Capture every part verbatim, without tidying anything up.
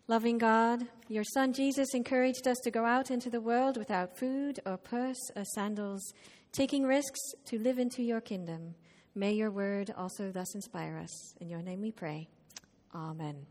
Loving God, your Son Jesus encouraged us to go out into the world without food or purse or sandals, taking risks to live into your kingdom. May your word also thus inspire us. In your name we pray. Amen.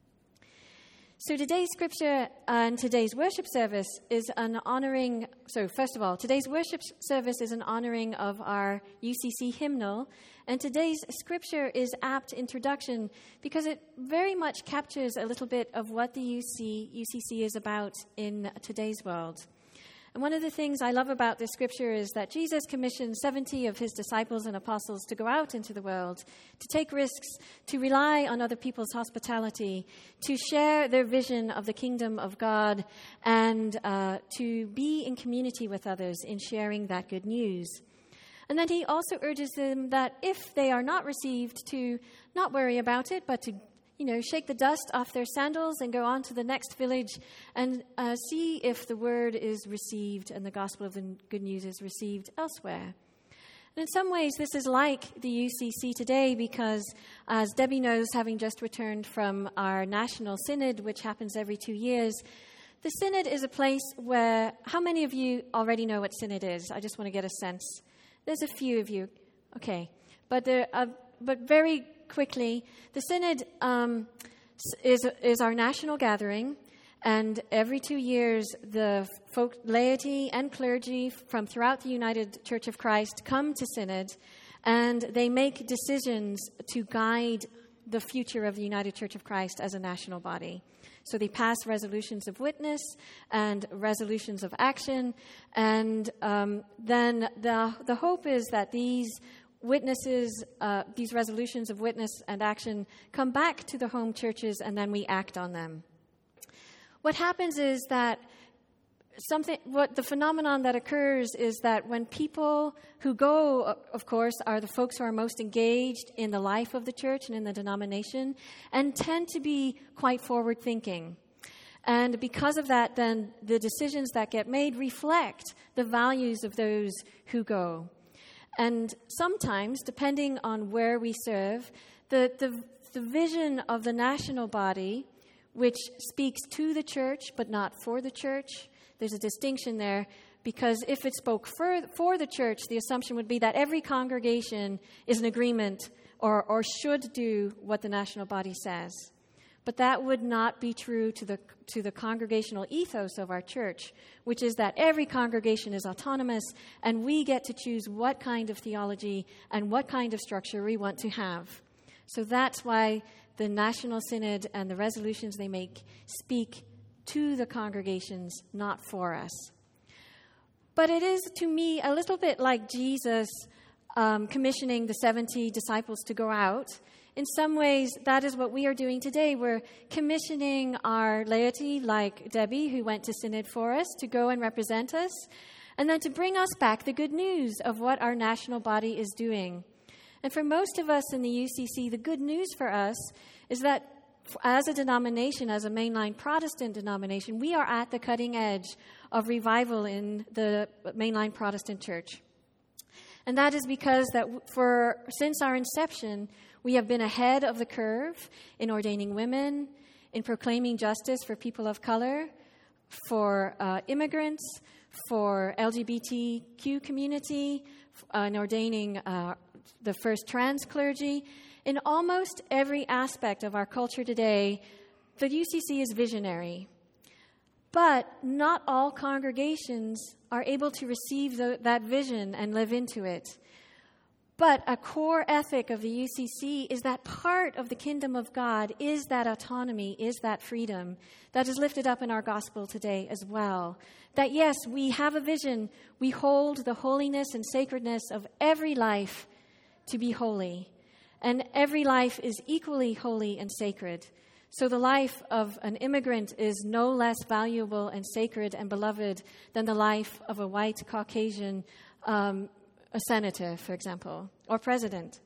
So today's scripture and today's worship service is an honoring, so first of all, today's worship service is an honoring of our U C C hymnal, and today's scripture is apt introduction because it very much captures a little bit of what the U C, U C C is about in today's world. And one of the things I love about this scripture is that Jesus commissioned seventy of his disciples and apostles to go out into the world, to take risks, to rely on other people's hospitality, to share their vision of the kingdom of God, and uh, to be in community with others in sharing that good news. And then he also urges them that if they are not received, to not worry about it, but to you know, shake the dust off their sandals and go on to the next village and uh, see if the word is received and the gospel of the good news is received elsewhere. And in some ways, this is like the U C C today because, as Debbie knows, having just returned from our National Synod, which happens every two years, the Synod is a place where, how many of you already know what Synod is? I just want to get a sense. There's a few of you. Okay. But there, uh, but very quickly, the Synod um, is is our national gathering, and every two years, the folk, laity and clergy from throughout the United Church of Christ come to Synod, and they make decisions to guide the future of the United Church of Christ as a national body. So they pass resolutions of witness and resolutions of action, and um, then the the hope is that these witnesses, uh, these resolutions of witness and action come back to the home churches, and then we act on them. What happens is that something, what the phenomenon that occurs is that when people who go, of course, are the folks who are most engaged in the life of the church and in the denomination, and tend to be quite forward-thinking. And because of that, then the decisions that get made reflect the values of those who go. And sometimes, depending on where we serve, the, the, the vision of the national body, which speaks to the church but not for the church, there's a distinction there, because if it spoke for, for the church, the assumption would be that every congregation is in agreement or, or should do what the national body says. But that would not be true to the to the congregational ethos of our church, which is that every congregation is autonomous, and we get to choose what kind of theology and what kind of structure we want to have. So that's why the National Synod and the resolutions they make speak to the congregations, not for us. But it is, to me, a little bit like Jesus um, commissioning the seventy disciples to go out. In some ways, that is what we are doing today. We're commissioning our laity, like Debbie, who went to Synod for us, to go and represent us, and then to bring us back the good news of what our national body is doing. And for most of us in the U C C, the good news for us is that as a denomination, as a mainline Protestant denomination, we are at the cutting edge of revival in the mainline Protestant church. And that is because that for since our inception, we have been ahead of the curve in ordaining women, in proclaiming justice for people of color, for uh, immigrants, for L G B T Q community, uh, in ordaining uh, the first trans clergy. In almost every aspect of our culture today, the U C C is visionary. But not all congregations are able to receive the, that vision and live into it. But a core ethic of the U C C is that part of the kingdom of God is that autonomy, is that freedom that is lifted up in our gospel today as well. That yes, we have a vision. We hold the holiness and sacredness of every life to be holy. And every life is equally holy and sacred. So the life of an immigrant is no less valuable and sacred and beloved than the life of a white Caucasian um a senator, for example, or president.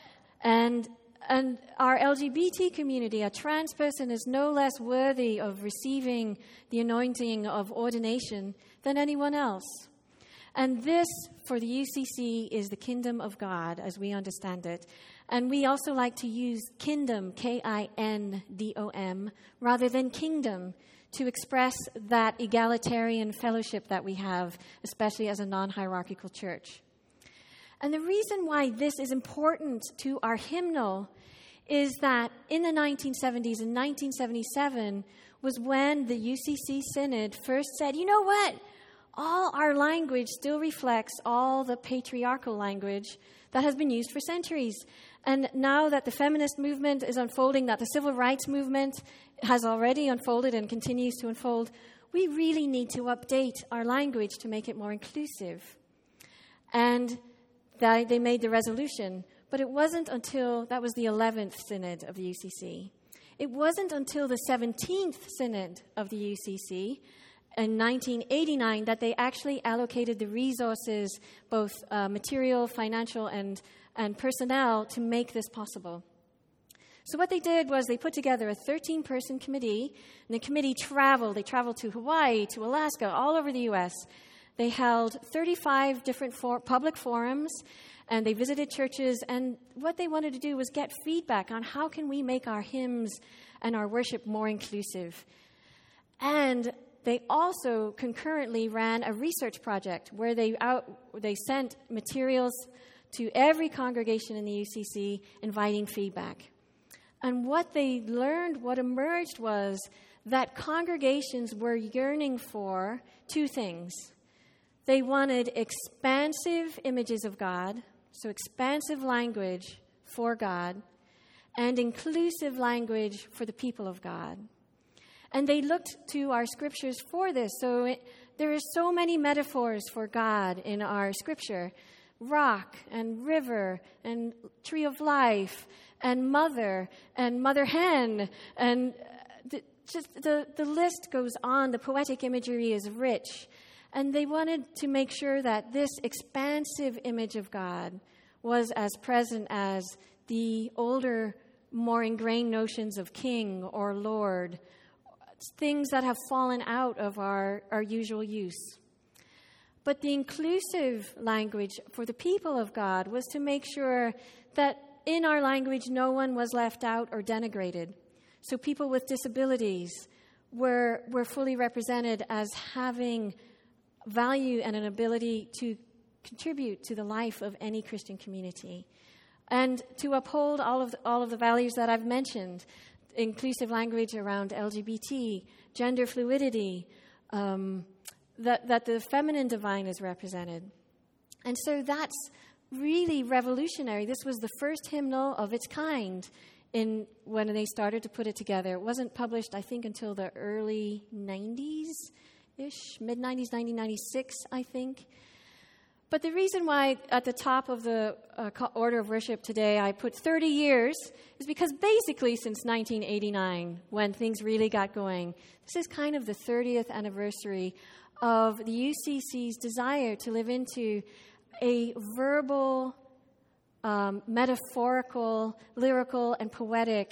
And and our L G B T community, a trans person is no less worthy of receiving the anointing of ordination than anyone else. And this, for the U C C, is the kingdom of God as we understand it. And we also like to use kingdom, K I N D O M, rather than kingdom, to express that egalitarian fellowship that we have, especially as a non-hierarchical church. And the reason why this is important to our hymnal is that in the nineteen seventies, in nineteen seventy-seven, was when the U C C Synod first said, you know what? All our language still reflects all the patriarchal language that has been used for centuries. And now that the feminist movement is unfolding, that the civil rights movement has already unfolded and continues to unfold, we really need to update our language to make it more inclusive. And they made the resolution. But it wasn't until, that was the eleventh Synod of the U C C. It wasn't until the seventeenth Synod of the U C C in nineteen eighty-nine that they actually allocated the resources, both uh, material, financial, and, and personnel, to make this possible. So what they did was they put together a thirteen-person committee, and the committee traveled. They traveled to Hawaii, to Alaska, all over the U S. They held thirty-five different for- public forums, and they visited churches, and what they wanted to do was get feedback on how can we make our hymns and our worship more inclusive. And they also concurrently ran a research project where they out, they sent materials to every congregation in the U C C inviting feedback. And what they learned, what emerged was that congregations were yearning for two things. They wanted expansive images of God, so expansive language for God, and inclusive language for the people of God. And they looked to our scriptures for this. So it, there are so many metaphors for God in our scripture. Rock and river and tree of life and mother and mother hen. And the, just the, the list goes on. The poetic imagery is rich. And they wanted to make sure that this expansive image of God was as present as the older, more ingrained notions of king or lord, things that have fallen out of our, our usual use. But the inclusive language for the people of God was to make sure that in our language no one was left out or denigrated. So people with disabilities were, were fully represented as having value and an ability to contribute to the life of any Christian community, and to uphold all of the, all of the values that I've mentioned, inclusive language around L G B T, gender fluidity, um, that, that the feminine divine is represented. And so that's really revolutionary. This was the first hymnal of its kind in when they started to put it together. It wasn't published, I think, until the early nineties-ish, mid-nineties, nineteen ninety-six, I think. But the reason why at the top of the uh, order of worship today I put thirty years is because basically since nineteen eighty-nine, when things really got going, this is kind of the thirtieth anniversary of the U C C's desire to live into a verbal, um, metaphorical, lyrical, and poetic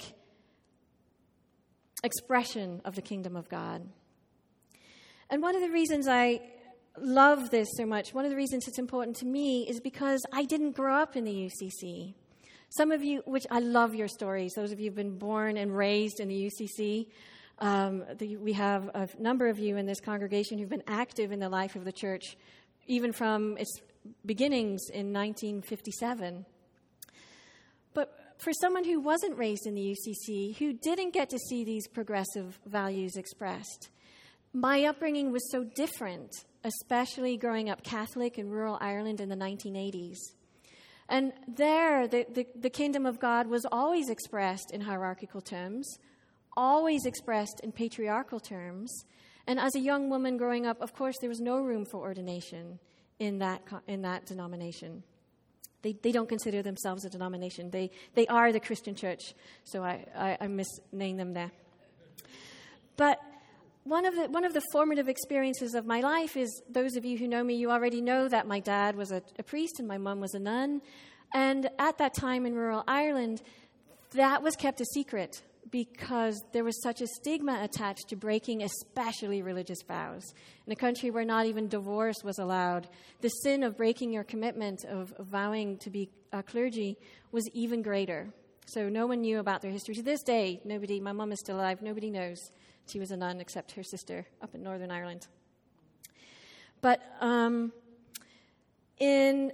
expression of the kingdom of God. And one of the reasons I love this so much, one of the reasons it's important to me is because I didn't grow up in the U C C. Some of you, which I love your stories, those of you who've been born and raised in the U C C, um, the, we have a number of you in this congregation who've been active in the life of the church, even from its beginnings in nineteen fifty-seven. But for someone who wasn't raised in the U C C, who didn't get to see these progressive values expressed, my upbringing was so different, especially growing up Catholic in rural Ireland in the nineteen eighties. And there, the, the, the kingdom of God was always expressed in hierarchical terms, always expressed in patriarchal terms. And as a young woman growing up, of course, there was no room for ordination in that in that denomination. They they don't consider themselves a denomination. They they are the Christian church, so I, I, I misnamed them there. But One of the one of the formative experiences of my life is, those of you who know me, you already know that my dad was a, a priest and my mom was a nun. And at that time in rural Ireland, that was kept a secret. because there was such a stigma attached to breaking especially religious vows. In a country where not even divorce was allowed, the sin of breaking your commitment of, of vowing to be a clergy was even greater. So no one knew about their history. To this day, nobody, my mum is still alive, nobody knows she was a nun except her sister up in Northern Ireland. But um, in...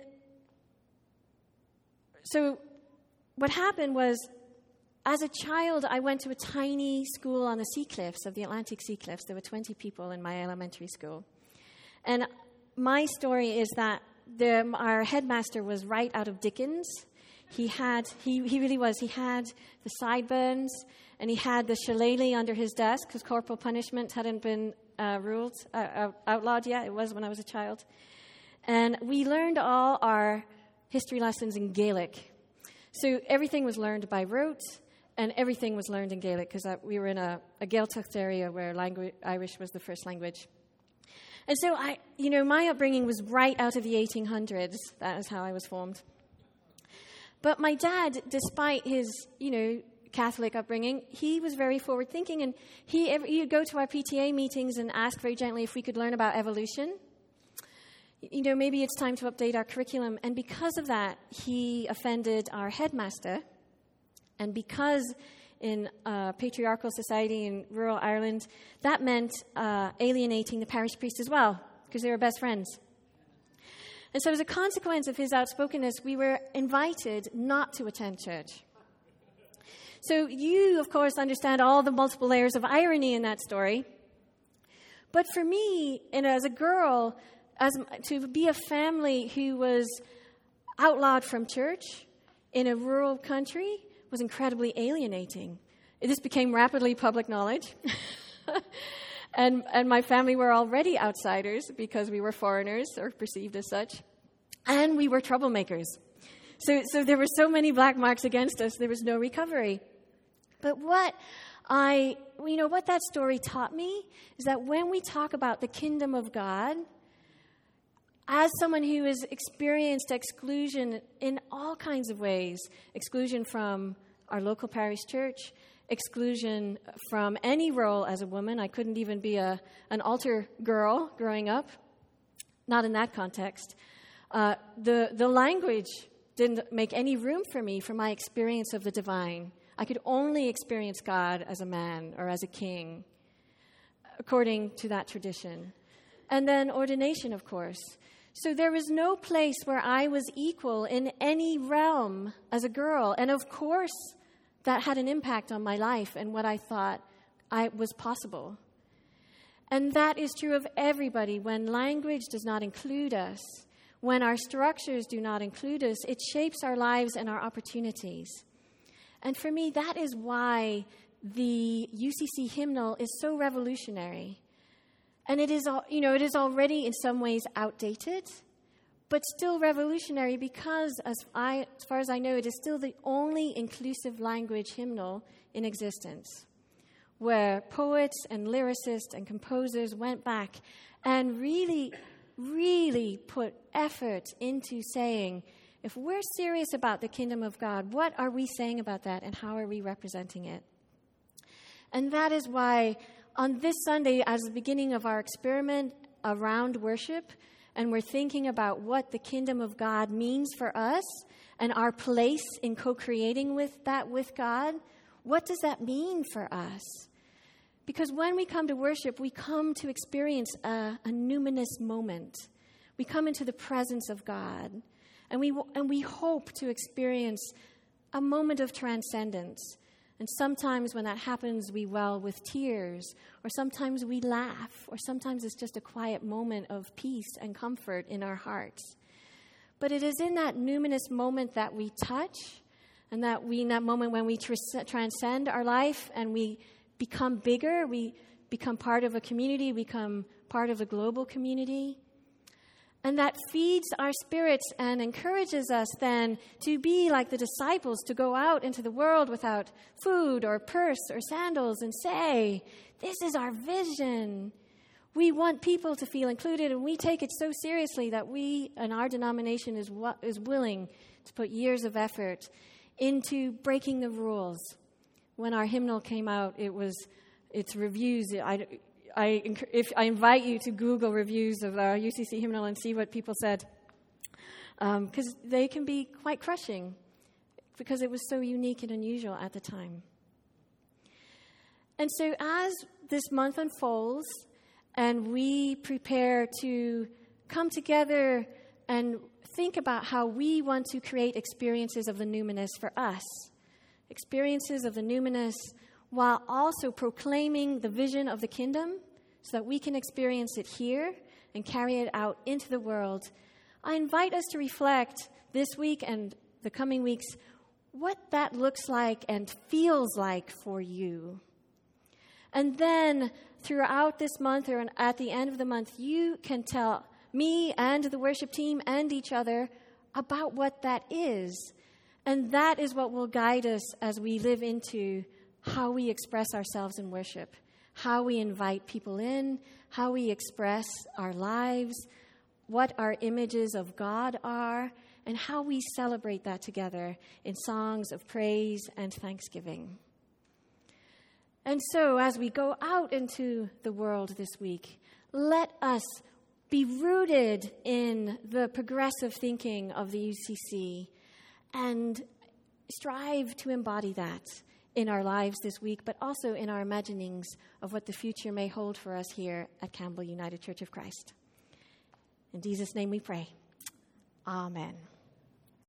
So what happened was, as a child, I went to a tiny school on the sea cliffs of the Atlantic Sea Cliffs. There were twenty people in my elementary school. And my story is that the, our headmaster was right out of Dickens. He had, he, he really was, he had the sideburns, and he had the shillelagh under his desk, because corporal punishment hadn't been uh, ruled, uh, outlawed yet. It was when I was a child. And we learned all our history lessons in Gaelic. So everything was learned by rote, and everything was learned in Gaelic, because uh, we were in a, a Gaeltacht area where langu- Irish was the first language. And so, I, you know, my upbringing was right out of the eighteen hundreds. That is how I was formed. But my dad, despite his, you know, Catholic upbringing, he was very forward-thinking, and he he'd go to our P T A meetings and ask very gently if we could learn about evolution. You know, maybe it's time to update our curriculum. And because of that, he offended our headmaster. And because in a patriarchal society in rural Ireland, that meant uh, alienating the parish priest as well, because they were best friends. And so as a consequence of his outspokenness, we were invited not to attend church. So you, of course, understand all the multiple layers of irony in that story. But for me, and as a girl, as to be a family who was outlawed from church in a rural country was incredibly alienating. This became rapidly public knowledge. and and my family were already outsiders because we were foreigners, or perceived as such. And we were troublemakers. So so there were so many black marks against us, there was no recovery. But what I, you know, what that story taught me is that when we talk about the kingdom of God, as someone who has experienced exclusion in all kinds of ways, exclusion from our local parish church, exclusion from any role as a woman. I couldn't even be a an altar girl growing up, not in that context. Uh, the, the language didn't make any room for me for my experience of the divine. I could only experience God as a man or as a king, according to that tradition. And then ordination, of course. So there was no place where I was equal in any realm as a girl. And of course, that had an impact on my life and what I thought I was possible. And that is true of everybody. When language does not include us, when our structures do not include us, it shapes our lives and our opportunities. And for me, that is why the U C C hymnal is so revolutionary. And it is, you know, it is already in some ways outdated, but still revolutionary because, as, I, as far as I know, it is still the only inclusive language hymnal in existence, where poets and lyricists and composers went back and really, really put effort into saying, if we're serious about the kingdom of God, what are we saying about that and how are we representing it? And that is why on this Sunday, as the beginning of our experiment around worship, and we're thinking about what the kingdom of God means for us and our place in co-creating with that with God, what does that mean for us? Because when we come to worship, we come to experience a, a numinous moment. We come into the presence of God, and we and we hope to experience a moment of transcendence. And sometimes when that happens, we well with tears, or sometimes we laugh, or sometimes it's just a quiet moment of peace and comfort in our hearts. But it is in that numinous moment that we touch, and that we, in that moment when we tr- transcend our life and we become bigger, we become part of a community, become part of a global community. And that feeds our spirits and encourages us then to be like the disciples, to go out into the world without food or purse or sandals and say, this is our vision. We want people to feel included, and we take it so seriously that we, and our denomination is, is willing to put years of effort into breaking the rules when our hymnal came out, it was its reviews. I, I, if, I invite you to Google reviews of our U C C hymnal and see what people said, because um, they can be quite crushing, because it was so unique and unusual at the time. And so as this month unfolds and we prepare to come together and think about how we want to create experiences of the numinous for us, experiences of the numinous while also proclaiming the vision of the kingdom so that we can experience it here and carry it out into the world, I invite us to reflect this week and the coming weeks what that looks like and feels like for you. And then throughout this month or at the end of the month, you can tell me and the worship team and each other about what that is. And that is what will guide us as we live into how we express ourselves in worship, how we invite people in, how we express our lives, what our images of God are, and how we celebrate that together in songs of praise and thanksgiving. And so, as we go out into the world this week, let us be rooted in the progressive thinking of the U C C and strive to embody that in our lives this week, but also in our imaginings of what the future may hold for us here at Campbell United Church of Christ. In Jesus' name we pray. Amen.